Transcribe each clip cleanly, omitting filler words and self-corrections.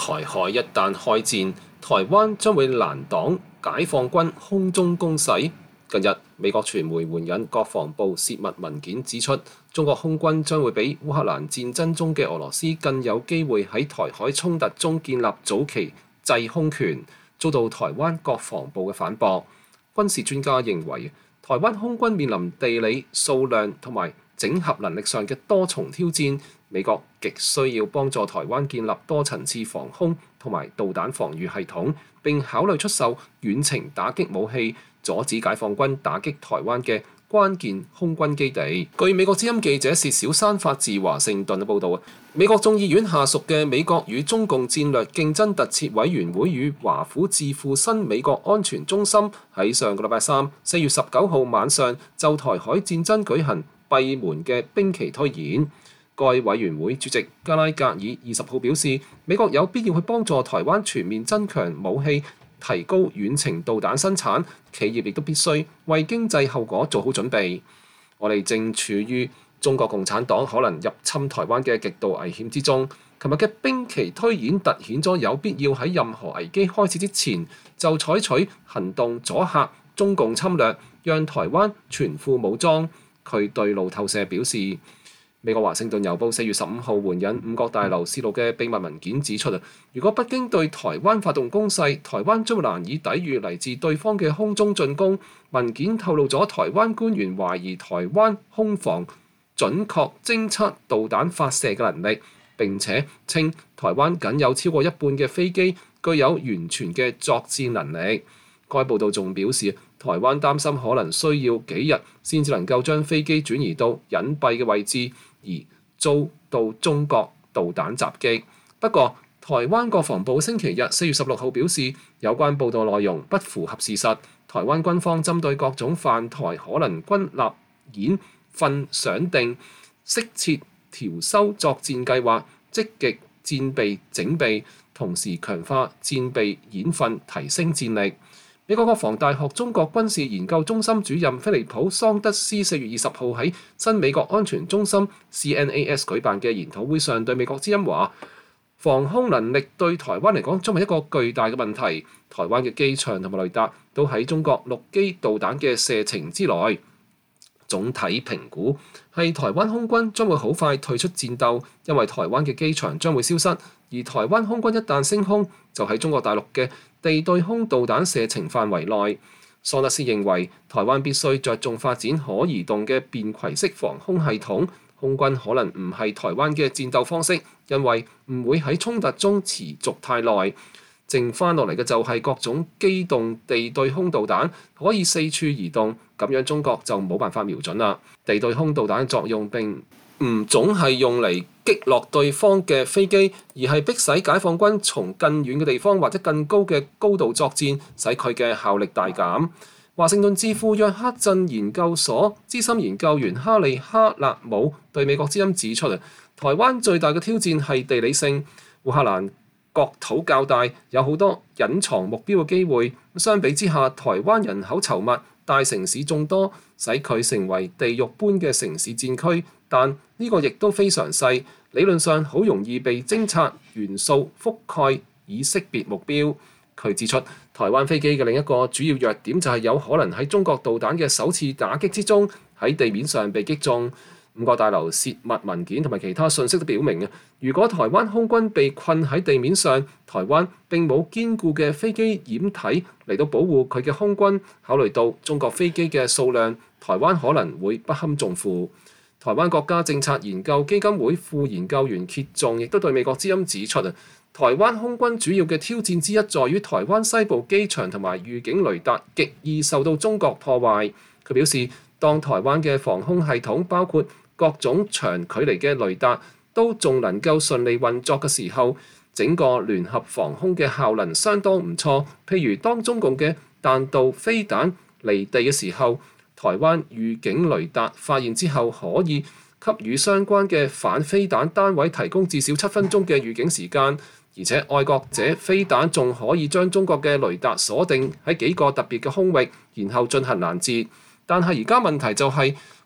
台海一旦開戰，台灣將會難擋解放軍空中攻勢。近日，美國傳媒援引國防部洩密文件指出，中國空軍將會比烏克蘭戰爭中嘅俄羅斯更有機會喺台海衝突中建立早期制空權，遭到台灣國防部嘅反駁。軍事專家認為，台灣空軍面臨地理、數量同埋整合能力上嘅多重挑戰，美國極需要幫助台灣建立多層次防空同埋導彈防禦系統，並考慮出售遠程打擊武器，阻止解放軍打擊台灣嘅關鍵空軍基地。據美國之音記者薛小山發自華盛頓嘅報導，美國眾議院下屬嘅美國與中共戰略競爭特設委員會與華府智庫新美國安全中心喺上個禮拜三4月19號晚上就台海戰爭舉行閉門嘅兵棋推演。該委員會主席加拉格爾20號表示，美國有必要去幫助台灣全面增強武器，提高遠程導彈生產，企業亦都必須為經濟後果做好準備。我哋正處於中國共產黨可能入侵台灣嘅極度危險之中。琴日嘅兵棋推演突顯咗有必要喺任何危機開始之前就採取行動阻嚇中共侵略，讓台灣全副武裝。佢對路透社表示，美國華盛頓郵報4月15號援引五角大樓泄露嘅秘密文件指出，如果北京對台灣發動攻勢，台灣將會難以抵禦嚟自對方嘅空中進攻。文件透露咗台灣官員懷疑台灣空防準確偵測導彈發射嘅能力，並且稱台灣僅有超過一半嘅飛機具有完全嘅作戰能力。該報道仲表示，台灣擔心可能需要幾日先至能夠將飛機轉移到隱蔽嘅位置，而遭到中國導彈襲擊。不過，台灣國防部星期日4月16號表示，有關報道內容不符合事實。台灣軍方針對各種犯台可能軍立演訓想定，適切調修作戰計劃，積極戰備整備，同時強化戰備演訓，提升戰力。美國國防大學中國軍事研究中心主任菲利普·桑德斯4月20號喺新美國安全中心 CNAS 舉辦嘅研討會上對美國之音話，防空能力對台灣嚟講將係一個巨大嘅問題。台灣嘅機場同埋雷達都喺中國陸基導彈嘅射程之內。總體評估係台灣空軍將會好快退出戰鬥，因為台灣嘅機場將會消失，而台灣空軍一旦升空，就喺中國大陸嘅地對空導彈射程範圍內。桑德斯認為，台灣必須着重發展可移動嘅便攜式防空系統，空軍可能唔係台灣嘅戰鬥方式，因為唔會喺衝突中持續太耐。剩翻落嚟嘅就係各種機動地對空導彈，可以四處移動，咁樣中國就冇辦法瞄準啦。地對空導彈作用並唔總係用嚟擊落對方嘅飛機，而係迫使解放軍從更遠嘅地方或者更高嘅高度作戰，使佢嘅效力大減。華盛頓智庫約克鎮研究所資深研究員哈利·哈勒姆對美國之音指出，台灣最大嘅挑戰係地理性，烏克蘭國土較大，有好多隱藏目標嘅機會。相比之下，台灣人口稠密，大城市眾多，使佢成為地獄般嘅城市戰區。但呢個亦都非常細，理論上好容易被偵察元素覆蓋以識別目標。佢指出，台灣飛機嘅另一個主要弱點就係有可能喺中國導彈嘅首次打擊之中喺地面上被擊中。五角大樓洩密文件同埋其他信息都表明，如果台灣空軍被困喺地面上，台灣並冇堅固嘅飛機掩體嚟到保護佢嘅空軍。考慮到中國飛機嘅數量，台灣可能會不堪重負。台灣國家政策研究基金會副研究員歇仲亦都對美國之音指出，台灣空軍主要嘅挑戰之一在於台灣西部機場同埋預警雷達極易受到中國破壞。佢表示，當台灣嘅防空系統包括各種長距離嘅雷達都仲能夠順利運作嘅時候，整個聯合防空嘅效能相當唔錯。譬如當中共嘅彈道飛彈離地嘅時候，台灣預警雷達發現之後，可以給予相關嘅反飛彈單位提供至少7分鐘嘅預警時間，而且愛國者飛彈仲可以將中國嘅雷達鎖定喺幾個特別嘅空域，然後進行攔截。但係而家問題就係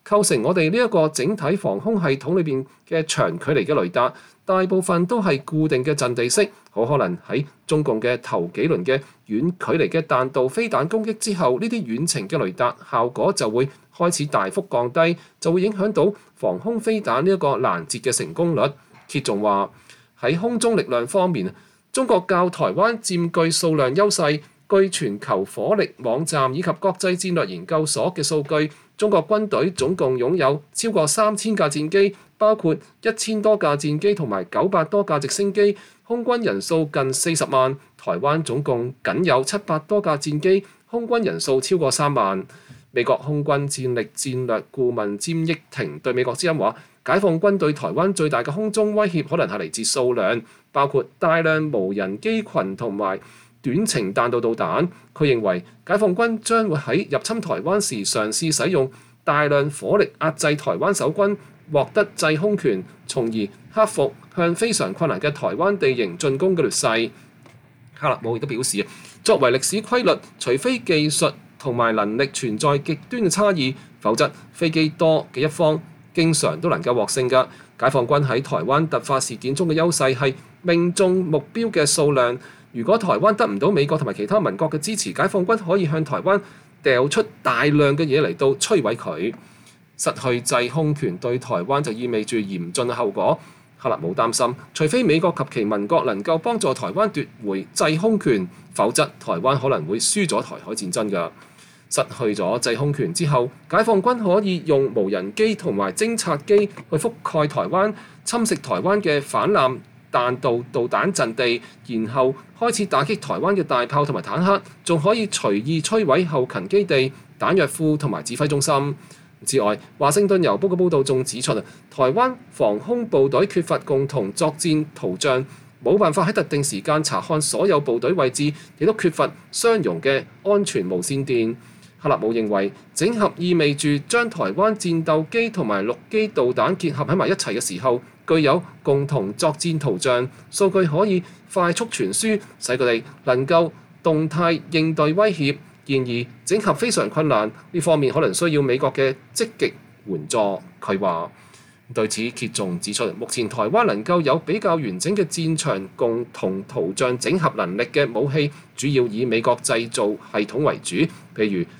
構成我哋呢一個整體防空系統裏邊嘅長距離嘅雷達，大部分都係固定嘅陣地式，好可能喺中共嘅頭幾輪嘅遠距離嘅彈道飛彈攻擊之後，呢啲遠程嘅雷達效果就會開始大幅降低，就會影響到防空飛彈呢一個攔截嘅成功率。揭仲話喺空中力量方面，中國較台灣佔據數量優勢。據全球火力網站以及國際戰略研究所嘅數據，中國軍隊總共擁有超過3000架戰機，包括1000多架戰機同埋900多架直升機，空軍人數近40萬。台灣總共僅有700多架戰機，空軍人數超過3萬。美國空軍戰力戰略顧問詹益廷對美國之音話：解放軍對台灣最大嘅空中威脅可能係嚟自數量，包括大量無人機群同埋短程彈道導彈。佢認為解放軍將會喺入侵台灣時嘗試使用大量火力壓制台灣守軍，獲得制空權，從而克服向非常困難嘅台灣地形進攻嘅劣勢。克勒姆亦都表示，作為歷史規律，除非技術同埋能力存在極端嘅差異，否則飛機多嘅一方經常都能夠獲勝㗎。解放軍喺台灣突發事件中嘅優勢係命中目標嘅數量。如果台灣得唔到美國同埋其他盟國嘅支持，解放軍可以向台灣掉出大量嘅嘢嚟到摧毀佢。失去制空權對台灣就意味住嚴峻嘅後果。克勒姆擔心，除非美國及其盟國能夠幫助台灣奪回制空權，否則台灣可能會輸咗台海戰爭㗎。失去咗制空權之後，解放軍可以用無人機同埋偵察機去覆蓋台灣，侵蝕台灣嘅反艦彈道導彈陣地，然後開始打擊台灣嘅大炮同埋坦克，仲可以隨意摧毀後勤基地、彈藥庫同埋指揮中心。之外，華盛頓郵報嘅報導仲指出，台灣防空部隊缺乏共同作戰圖像，冇辦法喺特定時間查看所有部隊位置，亦都缺乏相容嘅安全無線電。克勒姆認為，整合意味住將台灣戰鬥機同埋陸基導彈結合喺埋一齊嘅時候，具有共同作戰圖像，數據可以快速傳輸，使佢哋能夠動態應對威脅。然而，整合非常困難，呢方面可能需要美國嘅積極援助。佢話對此，揭仲指出，目前台灣能夠有比較完整嘅戰場共同圖像整合能力嘅武器，主要以美國製造系統為主，譬如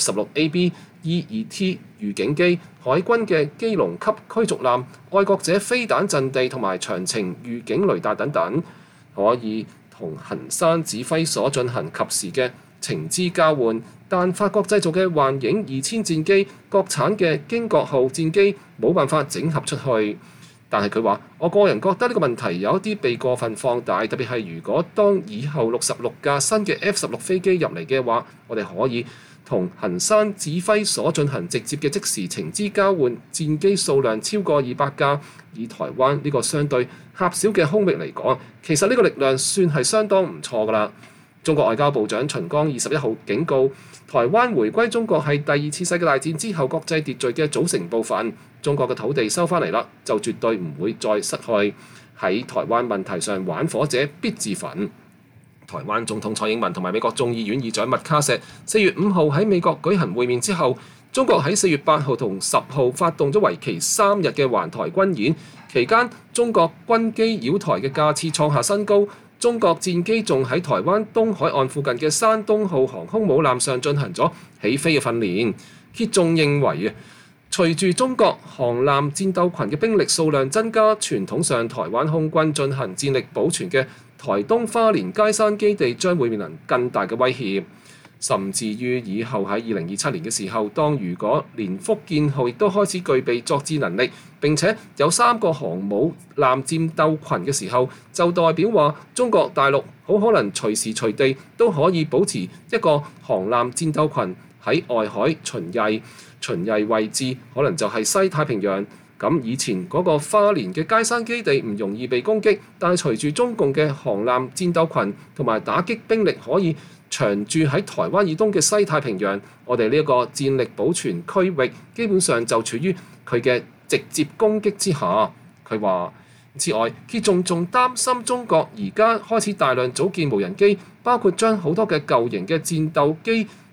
F-16AB、E-2T 預警機、海軍嘅基隆級驅逐艦、愛國者飛彈陣地同埋長程預警雷達等等，可以同衡山指揮所進行及時嘅情資交換。但法國製造嘅幻影2000戰機、國產嘅經國號戰機冇辦法整合出去。但係佢話：我個人覺得呢個問題有一啲被過分放大，特別係如果當以後66架新嘅 F-16飛機入嚟嘅話，我哋可以同衡山指揮所進行直接嘅即時情資交換，戰機數量超過200架。以台灣呢個相對狹小嘅空域嚟講，其實呢個力量算係相當唔錯㗎啦。中國外交部長秦剛21號警告，台灣回歸中國係第2次世界大戰之後國際秩序嘅組成部分。中國嘅土地收翻嚟啦，就絕對唔會再失去。喺台灣問題上玩火者必自焚。台灣總統蔡英文同埋美國眾議院議長麥卡錫4月5號喺美國舉行會面之後，中國喺4月8號同10號發動咗為期3日嘅環台軍演，期間中國軍機繞台嘅架次創下新高，中國戰機仲喺台灣東海岸附近嘅山東號航空母艦上進行咗起飛嘅訓練。揭仲認為隨住中國航艦戰鬥群嘅兵力數量增加，傳統上台灣空軍進行戰力保存嘅台東花蓮佳山基地將會面臨更大嘅威脅，甚至於以後喺2027年嘅時候，當如果連福建號亦都開始具備作戰能力，並且有3個航母艦戰鬥群嘅時候，就代表話中國大陸好可能隨時隨地都可以保持一個航艦戰鬥群喺外海巡弋位置可能就係西太平洋。咁以前嗰個花蓮嘅佳山基地唔容易被攻擊，但係隨住中共嘅航艦戰鬥群同埋打擊兵力可以長駐喺台灣以東嘅西太平洋，我哋呢一個戰力保存區域基本上就處於佢嘅直接攻擊之下。佢話此外，佢仲擔心中國而家開始大量組建無人機，包括將好多嘅舊型嘅戰鬥機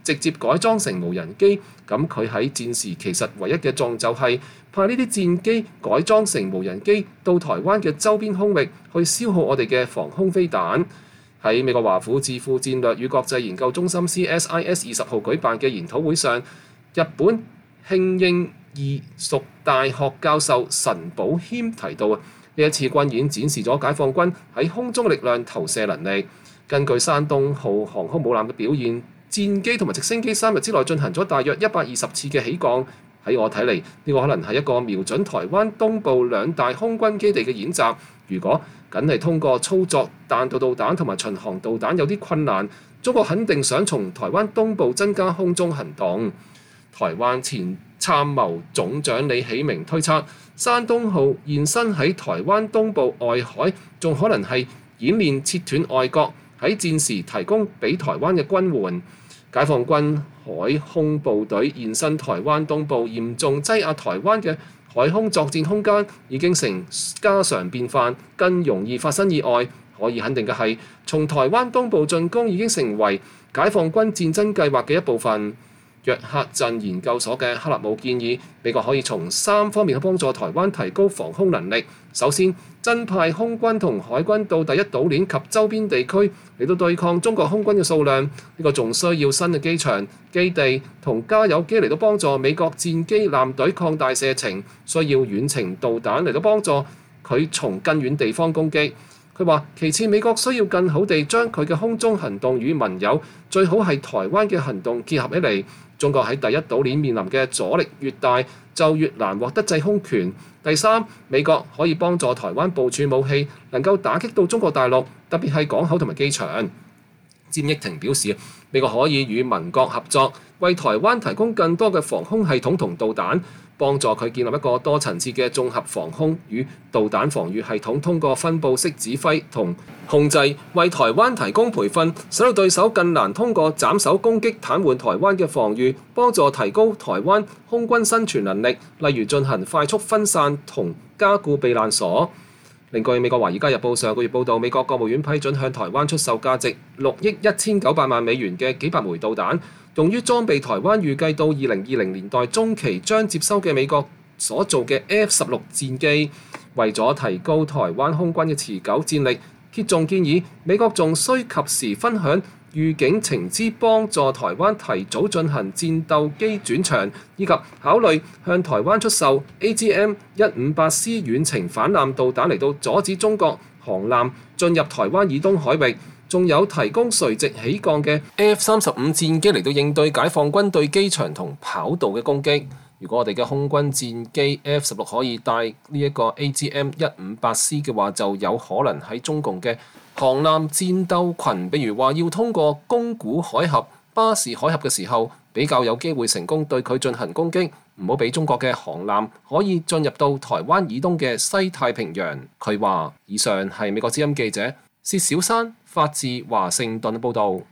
直接改裝成無人機，咁佢喺戰時其實唯一嘅作用就係派呢啲戰機改裝成無人機到台灣嘅周邊空域去消耗我哋嘅防空飛彈。喺美國華府智庫戰略與國際研究中心 CSIS 20號舉辦嘅研討會上，日本慶應義塾大學教授陳寶謙提到呢一次軍演展示咗解放軍喺空中嘅力量投射能力。根據山東號航空母艦嘅表現，戰機同埋直升機3日之內進行咗大約120次嘅起降。喺我睇嚟，呢個可能係一個瞄準台灣東部2大空軍基地嘅演習。如果僅係通過操作彈道導彈同埋巡航導彈有啲困難，中國肯定想從台灣東部增加空中行動。台灣前參謀總長李喜明推測，山東號現身喺台灣東部外海，仲可能係演練切斷外角，喺戰時提供俾台灣嘅軍援。解放軍海空部隊現身台灣東部，嚴重擠壓台灣嘅海空作戰空間，已經成家常便飯，更容易發生意外。可以肯定嘅係，從台灣東部進攻已經成為解放軍戰爭計劃嘅一部分。約克鎮研究所嘅克勒姆建議，美國可以從3方面去幫助台灣提高防空能力。首先，增派空軍同海軍到第一島鏈及周邊地區嚟到對抗中國空軍嘅數量。呢個仲需要新嘅機場、基地同加油機嚟到幫助美國戰機艦隊擴大射程，需要遠程導彈嚟到幫助佢從更遠地方攻擊。佢話：其次，美國需要更好地將佢嘅空中行動與盟友，最好係台灣嘅行動結合起嚟。中國喺第一島鏈面臨嘅阻力越大，就越難獲得制空權。第三，美國可以幫助台灣部署武器，能夠打擊到中國大陸，特別係港口同埋機場。詹益廷表示，美國可以與盟國合作，為台灣提供更多嘅防空系統同導彈，幫助佢建立一個多層次嘅綜合防空與導彈防禦系統，通過分佈式指揮同控制，為台灣提供培訓，使到對手更難通過斬首攻擊癱瘓台灣嘅防禦，幫助提高台灣空軍生存能力，例如進行快速分散同加固避難所。另據美國《華爾街日報》上個月報導，美國國務院批准向台灣出售價值6億1900萬美元嘅幾百枚導彈，用於裝備台灣預計到2020年代中期將接收嘅美國所造嘅 F-16戰機。為咗提高台灣空軍嘅持久戰力，揭仲建議美國仲需及時分享預警情資，幫助台灣提早進行戰鬥機轉場，以及考慮向台灣出售 AGM-158C 遠程反艦導彈嚟到阻止中國航艦進入台灣以東海域，仲有提供垂直起降嘅 F-35戰機嚟到應對解放軍對機場同跑道嘅攻擊。如果我哋嘅空軍戰機 F-16可以帶呢一個 AGM-158C 嘅話，就有可能喺中共嘅航艦戰鬥群，比如話要通過宮古海峽、巴士海峽嘅時候，比較有機會成功對佢進行攻擊，唔好俾中國嘅航艦可以進入到台灣以東嘅西太平洋。佢話：以上係美國之音記者薛小山發自華盛頓報導。